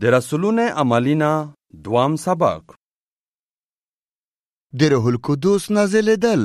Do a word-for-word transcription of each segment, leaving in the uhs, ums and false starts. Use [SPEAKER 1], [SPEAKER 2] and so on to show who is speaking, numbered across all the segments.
[SPEAKER 1] د رسولونه عملینا دوام سبق.
[SPEAKER 2] د روح القدس نازلېدل.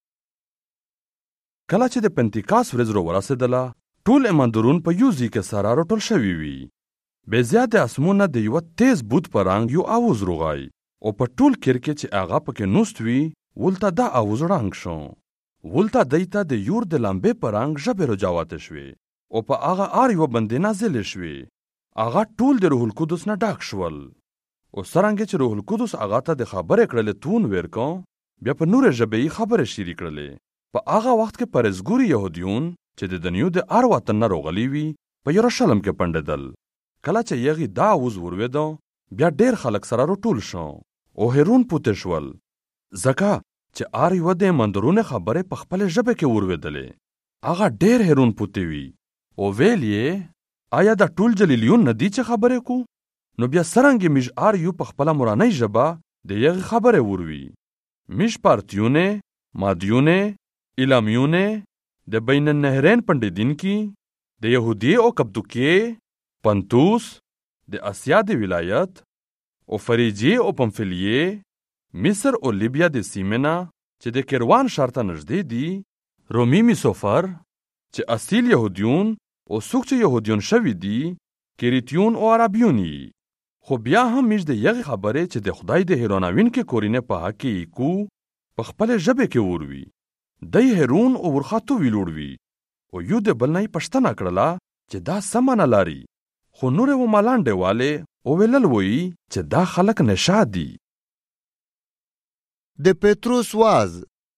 [SPEAKER 1] کله چې د پنتیکاس ورځ رو ورسېدله، ټول ایماندارون په یو ځای کې سره راټول شوي وي. بې زیاته اسمونه د یوه تیز بوت په رنګ یو آواز روغی او په ټول کیر کې چې هغه پکې نوست وي، ولته دا آواز ړنګ شو. ولته دی ته د یور د لمبې په رنګ ژبې راجواتې شوې او په هغه هر یوه باندې نازلې شوې. هغه ټول د روح القدس نه ډک شول. او څرنګه چې روح القدس هغه ته د خبرې کړلې تون ورکو، بیا په نورې ژبې یې خبرې شریک کړلې. په هغه وخت کې پرهیزګوري یهودیون چې د دنیو د هر وطن نه راغلي وي په یروشلم کې پنډېدل. کله چې یغې دا آواز ورودو، بیا ډېر خلک سره راټول شو او حیرون پوته شول، ځکه چې هر یوه د ایماندارونو خبرې په خپلې ژبې کې ورودلې. هغه ډېر حیرون پوته وي او ویل یې، آیا دا ټول جلیلیون نه دي چې خبرې کو؟ نو بیا څرنګه موږ هر یو په خپله مورنۍ ژبه د یغې خبرې وروي. موږ پارتیونه، مادیونه، ایلامیونه، د بین النهرین پنډېدونکي، د یهودیې او کپدوکیې، پنتوس، د اسیا د ولایت او فریجیې او پمفلیې، مصر او لیبیا د سیمې نه چې د کیروان ښار ته نږدې دي، رومي میسوفر چې اصیل یهودیون او څوک چې یهودیون شوي دي، کریتیون او عربیون یي. خو بیا هم موږ د یغې خبرې چې د خدای د حیرانوونکې کورینې په حق کې یې کو په خپلې ژبې کې وروي. دی حیرون او ورخطو ویلوړ وي او یو د بل نه یې پوښتنه کړله چې دا څه معنی لري. خو نورې ومالانډې والې وویلل وایي چې دا خلک نشه دي.
[SPEAKER 2] د پطرس واز.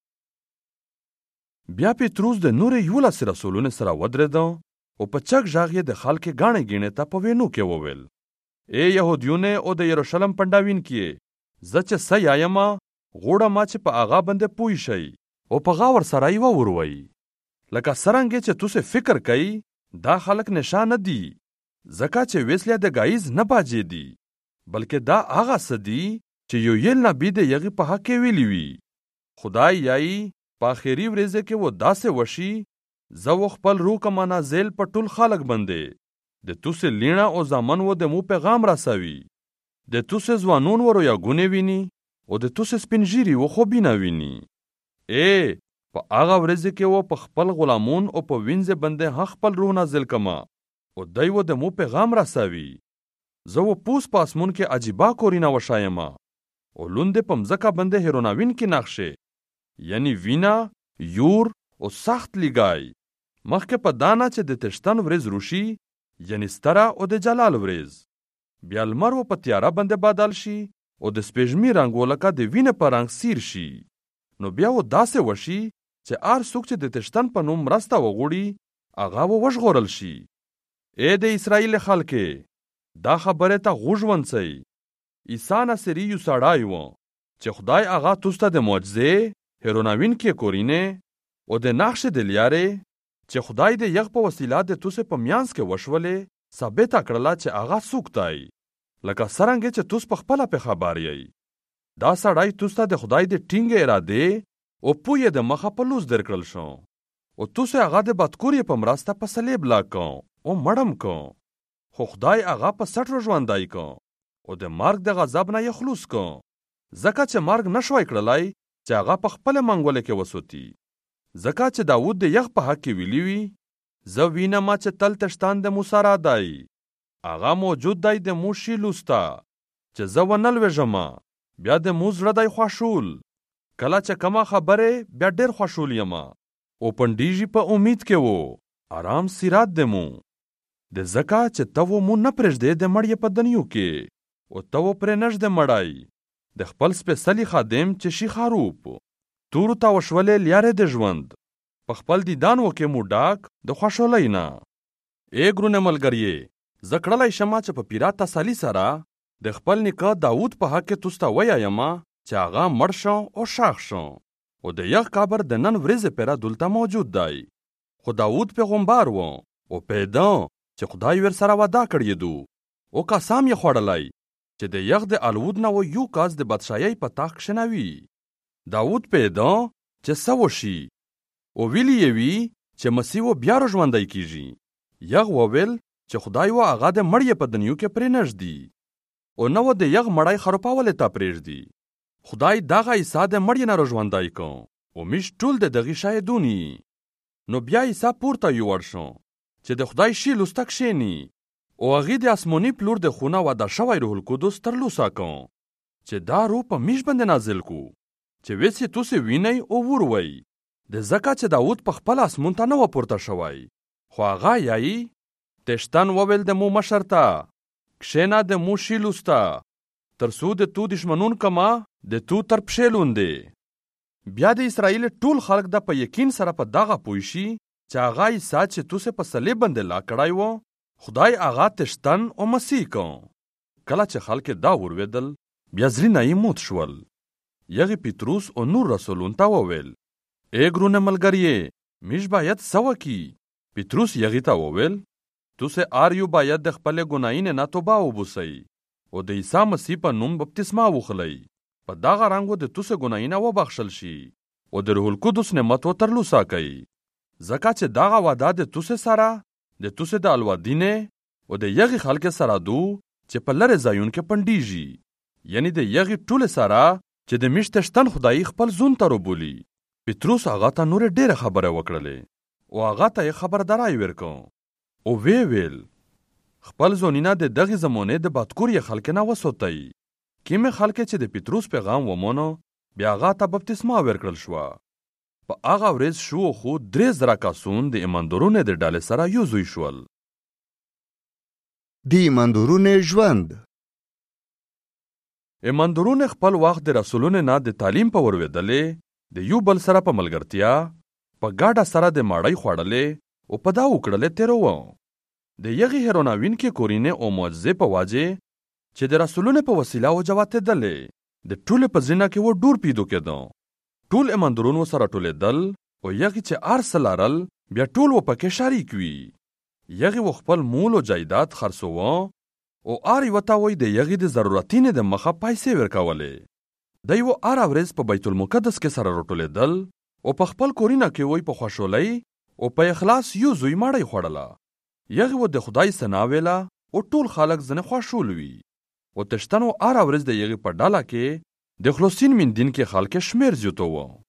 [SPEAKER 1] بیا پطرس د نورې یولس رسولونو سره ودرېده او په چک غږ یې د خلکې ګاڼې ګیڼې ته په وینو کې وویل، ای یهودیونه او د یروشلم پنډاوونکي، زه چې څه یایم غواړم ما چې په هغه باندې پوه شئ او په غور سره یې ووروئ. لکه څرنګه چې تاسو فکر کوئ دا خلک نشه نه دي، ځکه چې ویسلیا د ګایز نه باجې دي، بلکې دا هغه څه دي چې یویل نبي د یغې په حق کې ویلي وي. خدای یایي په آخري ورځې کې و داسې وشي، زه و خپل روح کما نازل په ټول خلک باندې، د توسې لیڼه او زامن و د مو پیغام رسوي، د توسې ځوانون و رویاګونې ویني او د توسې سپین ږیري و خوبونه ویني. ای په هغه ورځې کې و په خپل غلامون او په وینځې باندې هم خپل روح نازل کما او دی و د مو پیغام رسوي. زه و پوس په اسمون کې عجیبه کورینه وښایمه او لوندې په مځکه باندې حیرانوونکې نقشې، یعنی وینا، یور او سخت لګای. مخکې په دانا چې د تشتن ورځ روشي، یعنی ستره او د جلال ورځ. بیا لمر و په تیاره باندې بدل شي او د سپېږمۍ رنګ و لکه د وینې په رنګ سیر شي. نو بیا و داسې وشي چې هر څوک چې د تشتن په نوم مرسته وغواړي هغه و وژغورل شي. ای د اسرائیل خلکې، دا خبرې ته غوږ ونیسئ. عیسی ناصري یو سړی و چې خدای هغه تاسو ته د معجزې، حیرانوونکې کورینې او د نقشې د لارې چې خدای د یغ په وسیله د تاسو په میانځ کې وشولې ثابته کړله چې هغه څوک دی، لکه څرنګه چې تاسو په خپله پې خبر یئ. دا سړی تاسو ته د خدای د ټینګې ارادې او پوهې د مخه په لوس درکړل شو او تاسو هغه د بدکورې په مرسته په صلیب لاکو او مړم کو. خو خدای هغه په سټ ژوندی کو او د مرګ د غضب نه یې خلوص کو، ځکه چې مرګ نشوی کړلی چې هغه په خپله منګولې کې وسوتي. ځکه چې داود د یغ په حق کې ویلي وي، زه وینم چې تل تشتان د مو سره دی، هغه موجود دی د مو شیلوس ته، چې زه ونه لوېږم بیا د مو زړه دی خوښول. کله چې کومه خبرې بیا ډېر خوښول یم او پنډیږي په امید کې و، آرام سیرات د مو د ځکه چې ته و مو نه پرېږدې د مړ یې په دنیو کې او ته و پرې نږدې مړی د خپل سپېڅلي خادم چې شي خروب تورو ته وشولې لیارې د ژوند په خپل دیدان و کې مو ډاک د خوشحالۍ نه. ای ګرونه ملګریې، زه کړلی شمه چې په پیرا تسلي سره د خپل نیکه داود په حق کې تاسو ته ویایم چې هغه مړ شو او ښخ شو او د یغ قبر د نن ورځې پره دلته موجود دی. خو داود پیغمبر و او پیدا چې خدای ورسره وعده کړی دو او قسم یې خوړلی چې د یغ د الود نه و یو کس د بادشاهۍ په تخت کښېنوي. داود پیدا چې څه وشي او ویلي یې وي چې مسیح و بیا راژوندی کیږي. یغ وویل چې خدای و هغه د مړ یې په دنیو کې پرې نږدي او نه و د یغ مړی خروپاولې ته پرېږدي. خدای دغه عیسی د مړ یې نه راژوندی کړ او موږ ټول د دغې شاهدون یو. نو بیا عیسی پورته یوړ شو چې د خدای شي لوسته کښېني او هغې د آسماني پلور د خونه واده شوی روح القدس ترلاسه کړ چې دا روح په موږ باندې نازل کو چې ویسې تاسې وینئ او وروئ. د ځکه چې داود په خپل اسمون ته نه و پورته شوی، خو هغه یایي تشتن وویل د مو مشر ته کښېنه د مو شي لوسته تر څو د تو دشمنون کما د تو تر پښې لوندې. بیا د اسرائیل ټول خلک د په یقین سره په دغه پوه شي چې هغه عیسی چې تاسې په صلیب باندې لا کړی و خدای هغه تشتن او مسیح کړ. کله چې خلک دا ورودل بیا زړونه یې موت شول. یغې پطرس او نور رسولون ته وویل ای ګرونه ملګریې موږ باید څه وکړي؟ پطرس یغې ته وویل تاسې هر یو باید د خپلې ګناهونو نه توبه وباسئ او د عیسی مسیح په نوم بپتسمه واخلئ. په دغه رنګ د تاسې ګناهونه وبخښل شي او د روح القدس نعمت ترلاسه کړئ. ځکه چې دغه وعده د تاسې سره د تاسې د الودینې او د یغې خلک سره دو چې په لرې ځایونو کې پنډیږي، یعنی د یغې ټولې سره چې د میشت تشتن خدای خپل زون ته روبولي. پطرس هغه ته نورې ډېرې خبرې وکړلې او هغه ته یې خبرداری ورکړ او وی ویل خپل زونونه د دغې زمانې د بدکورې خلک نه وساتئ. کومې خلک چې د پطرس پیغام ومانه بیا هغه ته بپتسمه ورکړل شوه. په هغه ورځ شو خو درې زره کسان د ایماندارونو د ډلې سره یو ځای شول.
[SPEAKER 2] د ایماندارونو ژوند.
[SPEAKER 1] ایماندارونو خپل وخت د رسولونو نه د تعلیم په ورودلې د یو بل سره په ملګرتیا په ګاډه سره د ماړۍ خوړلې او په دا وکړلې تیروه. د یغې هیروناوین کې کورینې او معجزې په واجې چې د رسولونو په وسیله وجواتېدلې د ټولې په زینه کې و ډور پیدا کېده. ټول ایماندارون ورسره ټولېدل او یغې چې هر څه لرل بیا ټول و پکې شریک وي. یغې و خپل مول او جایداد خرڅوه او هر یوه ته وایي د یغې د ضرورتینې د مخه پیسې ورکولې. دی و هره ورځ په بیت المقدس کې سره راټولېدل او په خپل کورینه کې وایي په خوشحالۍ او په اخلاص یو زوی ماړۍ خوړله. یغې و د خدای ثنا ویله او ټول خلک ځنې خوشحال وي. او تشتن و هره ورځ د یغې په ډله کې د خلاصین من دین کې خلک شمېر زیاتوه.